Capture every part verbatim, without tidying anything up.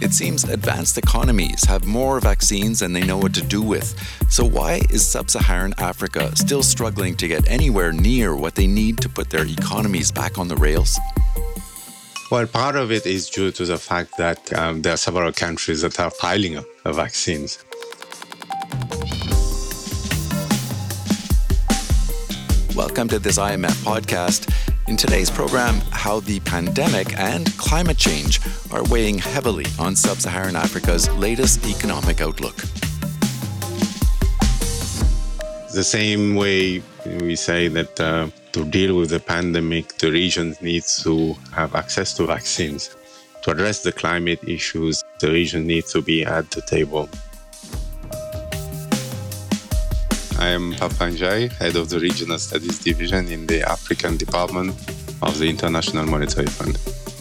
It seems advanced economies have more vaccines than they know what to do with. So why is sub-Saharan Africa still struggling to get anywhere near what they need to put their economies back on the rails? Well, part of it is due to the fact that um, there are several countries that are piling up the vaccines. Welcome to this I M F podcast. In today's program, how the pandemic and climate change are weighing heavily on sub-Saharan Africa's latest economic outlook. The same way we say that uh, to deal with the pandemic, the region needs to have access to vaccines. To address the climate issues, the region needs to be at the table. I am Papa Njai, head of the Regional Studies Division in the African Department of the International Monetary Fund.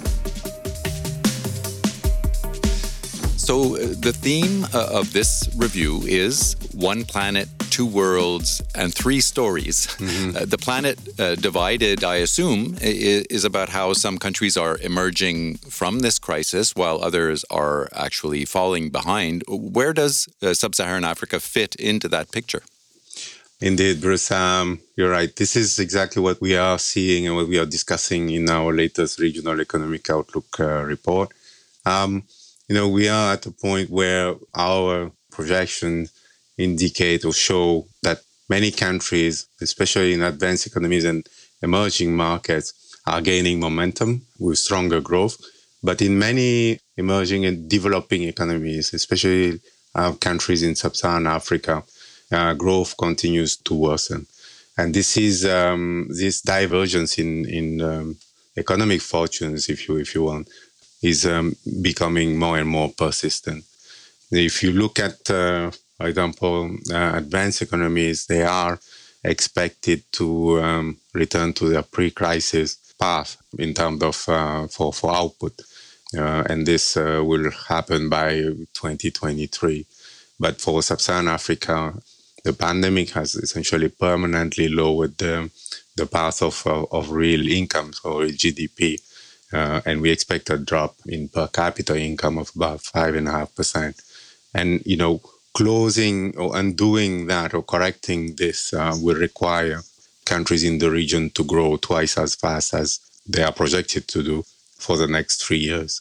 So uh, the theme uh, of this review is One Planet, Two Worlds, and Three Stories. Mm-hmm. Uh, the planet uh, divided, I assume, is, is about how some countries are emerging from this crisis while others are actually falling behind. Where does uh, sub-Saharan Africa fit into that picture? Indeed, Bruce, um, you're right. This is exactly what we are seeing and what we are discussing in our latest Regional Economic Outlook uh, report. Um, you know, we are at a point where our projections indicate or show that many countries, especially in advanced economies and emerging markets, are gaining momentum with stronger growth. But in many emerging and developing economies, especially uh, countries in sub-Saharan Africa, Uh, growth continues to worsen. And this is um, this divergence in, in um, economic fortunes, if you if you want, is um, becoming more and more persistent. If you look at, uh, for example, uh, advanced economies, they are expected to um, return to their pre-crisis path in terms of uh, for, for output. Uh, and this uh, will happen by twenty twenty-three. But for sub-Saharan Africa, the pandemic has essentially permanently lowered the, the path of, of, of real incomes or G D P. Uh, and we expect a drop in per capita income of about five point five percent. And, you know, closing or undoing that or correcting this uh, will require countries in the region to grow twice as fast as they are projected to do for the next three years.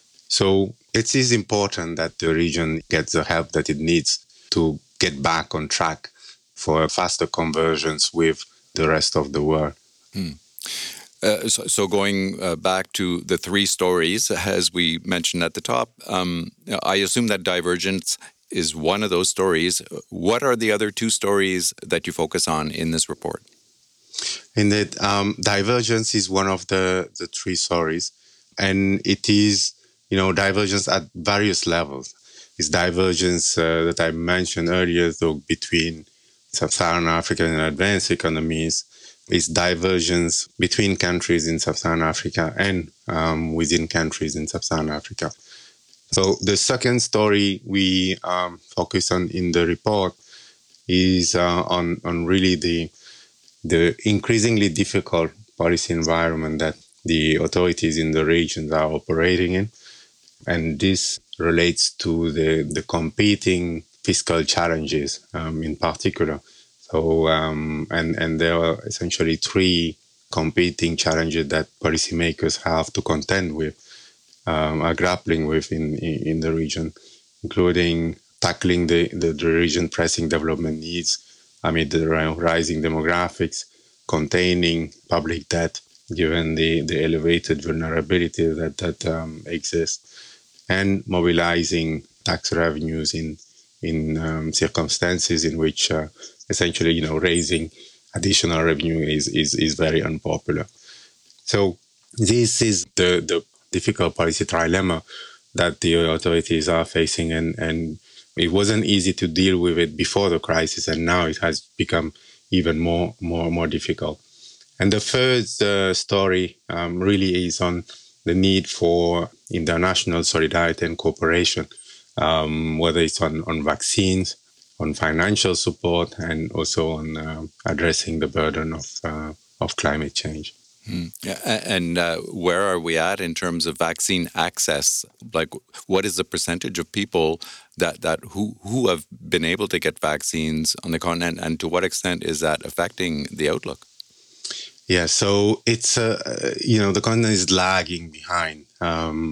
So it is important that the region gets the help that it needs to get back on track for faster convergence with the rest of the world. Hmm. Uh, so, so going uh, back to the three stories, as we mentioned at the top, um, I assume that divergence is one of those stories. What are the other two stories that you focus on in this report? Indeed, um, divergence is one of the, the three stories, and it is, you know, divergence at various levels. It's divergence uh, that I mentioned earlier, though, between sub-Saharan Africa and advanced economies. It's divergence between countries in sub-Saharan Africa and um, within countries in sub-Saharan Africa. So the second story we um, focus on in the report is uh, on, on really the, the increasingly difficult policy environment that the authorities in the regions are operating in. And this relates to the, the competing fiscal challenges um, in particular. So, um, and, and there are essentially three competing challenges that policymakers have to contend with, um, are grappling with in, in, in the region, including tackling the, the, the region pressing development needs amid the rising demographics, containing public debt, given the, the elevated vulnerability that, that um, exists, and mobilizing tax revenues in in um, circumstances in which uh, essentially, you know, raising additional revenue is, is, is very unpopular. So this is the, the difficult policy trilemma that the authorities are facing, and, and it wasn't easy to deal with it before the crisis, and now it has become even more more more difficult. And the third uh, story um, really is on the need for international solidarity and cooperation, um, whether it's on, on vaccines, on financial support, and also on uh, addressing the burden of uh, of climate change. Mm. Yeah, and uh, where are we at in terms of vaccine access? Like, what is the percentage of people that, that who, who have been able to get vaccines on the continent, and to what extent is that affecting the outlook? Yeah, so it's, uh, you know, the continent is lagging behind. Um,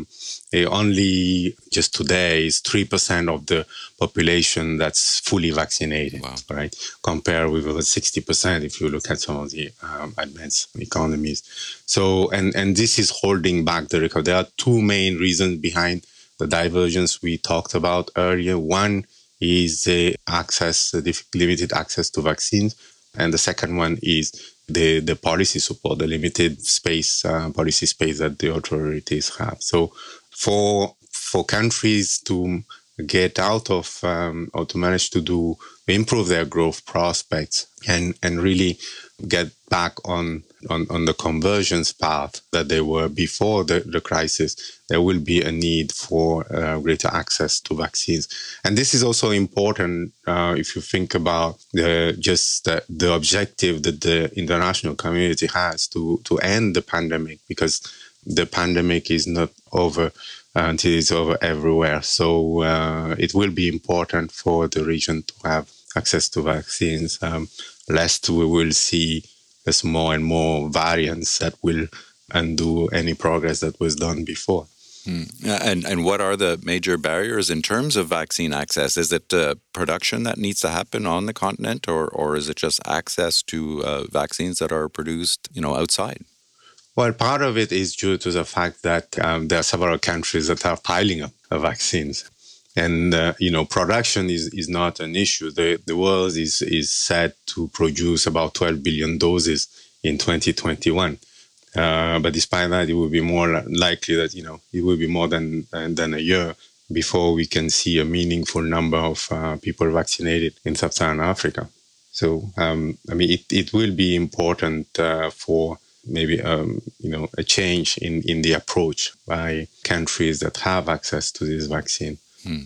only just today is three percent of the population that's fully vaccinated, wow. right? Compared with over sixty percent if you look at some of the um, advanced economies. So, and, and this is holding back the recovery. There are two main reasons behind the divergence we talked about earlier. One is the access, the limited access to vaccines. And the second one is the, the policy support, the limited space, uh, policy space that the authorities have. So for for countries to get out of um, or to manage to do, improve their growth prospects and, and really get back on, on, on the convergence path that they were before the, the crisis, there will be a need for uh, greater access to vaccines. And this is also important uh, if you think about the, just the, the objective that the international community has to, to end the pandemic, because the pandemic is not over until it's over everywhere. So uh, it will be important for the region to have access to vaccines, um, lest we will see as more and more variants that will undo any progress that was done before. Hmm. And and what are the major barriers in terms of vaccine access? Is it uh, production that needs to happen on the continent, or or is it just access to uh, vaccines that are produced, you know, outside? Well, part of it is due to the fact that um, there are several countries that are piling up vaccines. And, uh, you know, production is, is not an issue. The, the world is, is set to produce about twelve billion doses in twenty twenty-one. Uh, but despite that, it will be more likely that, you know, it will be more than, than a year before we can see a meaningful number of uh, people vaccinated in sub-Saharan Africa. So, um, I mean, it, it will be important uh, for maybe, um, you know, a change in, in the approach by countries that have access to this vaccine. Hmm.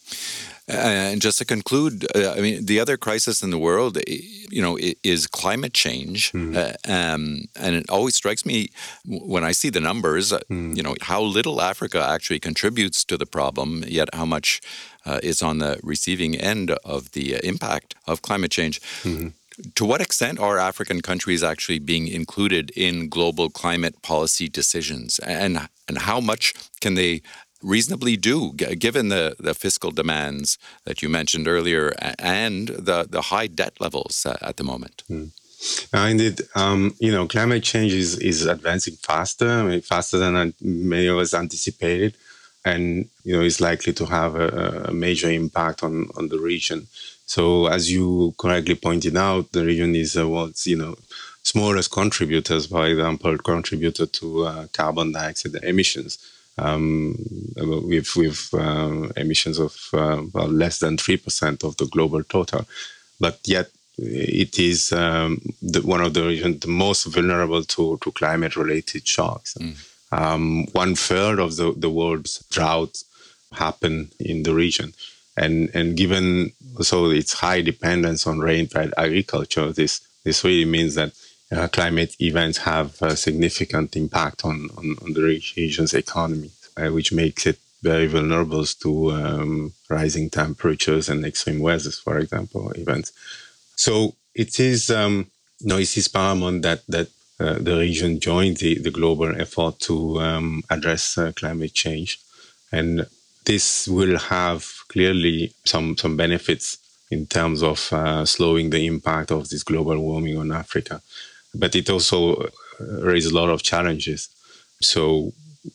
And just to conclude, uh, I mean, the other crisis in the world, you know, is climate change. Mm. Uh, um, and it always strikes me when I see the numbers, mm. you know, how little Africa actually contributes to the problem, yet how much uh, is on the receiving end of the impact of climate change. Mm-hmm. To what extent are African countries actually being included in global climate policy decisions? And, and how much can they reasonably do, given the, the fiscal demands that you mentioned earlier and the, the high debt levels uh, at the moment? Mm. Uh, indeed, um, you know, climate change is, is advancing faster, I mean, faster than many of us anticipated, and, you know, is likely to have a, a major impact on, on the region. So, as you correctly pointed out, the region is uh, what's, you know, smallest contributors, for example, contributor to uh, carbon dioxide emissions. Um, with with uh, emissions of uh, well, less than three percent of the global total. But yet it is um, the, one of the regions the most vulnerable to, to climate-related shocks. Mm. Um, one third of the, the world's droughts happen in the region. And and given also its high dependence on rain-fed agriculture, this, this really means that Uh, climate events have a significant impact on, on, on the region's economy, uh, which makes it very vulnerable to um, rising temperatures and extreme weather, for example, events. So it is, um, no, it is paramount that, that uh, the region join the, the global effort to um, address uh, climate change. And this will have clearly some, some benefits in terms of uh, slowing the impact of this global warming on Africa. But it also raises a lot of challenges. So,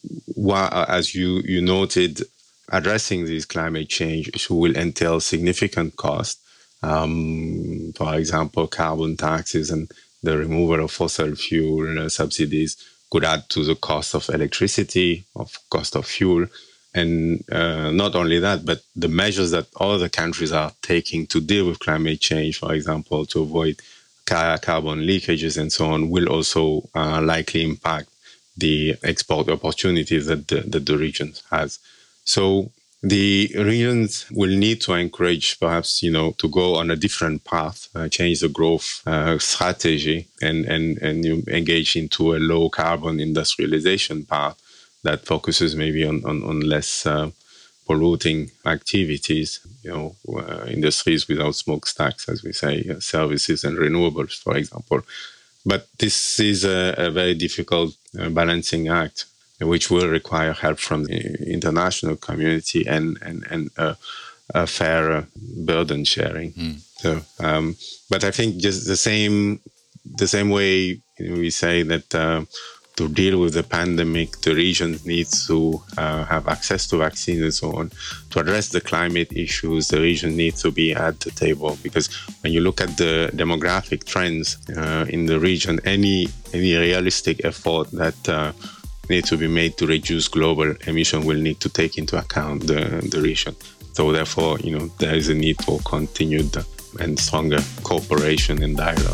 as you, you noted, addressing this climate change will entail significant cost. Um, for example, carbon taxes and the removal of fossil fuel subsidies could add to the cost of electricity, of cost of fuel. And uh, not only that, but the measures that other countries are taking to deal with climate change, for example, to avoid carbon leakages and so on, will also uh, likely impact the export opportunities that the, that the region has. So the regions will need to encourage perhaps, you know, to go on a different path, uh, change the growth uh, strategy and, and, and you engage into a low carbon industrialization path that focuses maybe on, on, on less uh, polluting activities, you know, uh, industries without smokestacks, as we say, uh, services and renewables, for example. But this is a, a very difficult uh, balancing act, which will require help from the international community and, and, and uh, a fair uh, burden sharing. Mm. So, um, but I think just the same, the same way we say that uh, to deal with the pandemic, the region needs to uh, have access to vaccines and so on. To address the climate issues, the region needs to be at the table, because when you look at the demographic trends uh, in the region, any any realistic effort that uh, need to be made to reduce global emission will need to take into account the, the region. So therefore, you know, there is a need for continued and stronger cooperation and dialogue.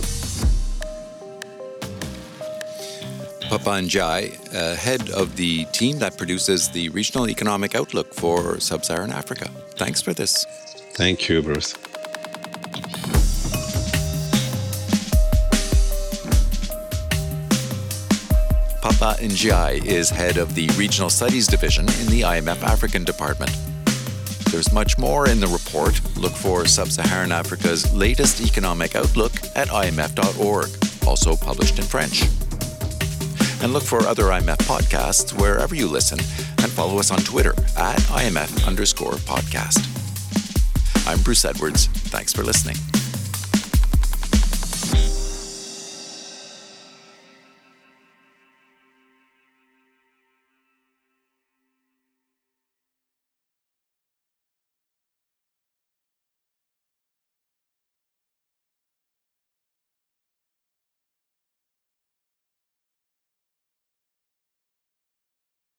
Papa Ndiaye, uh, head of the team that produces the Regional Economic Outlook for Sub-Saharan Africa. Thanks for this. Thank you, Bruce. Papa Ndiaye is head of the Regional Studies Division in the I M F African Department. There's much more in the report. Look for Sub-Saharan Africa's latest economic outlook at I M F dot org, also published in French. And look for other I M F podcasts wherever you listen, and follow us on Twitter at I M F underscore podcast. I'm Bruce Edwards. Thanks for listening.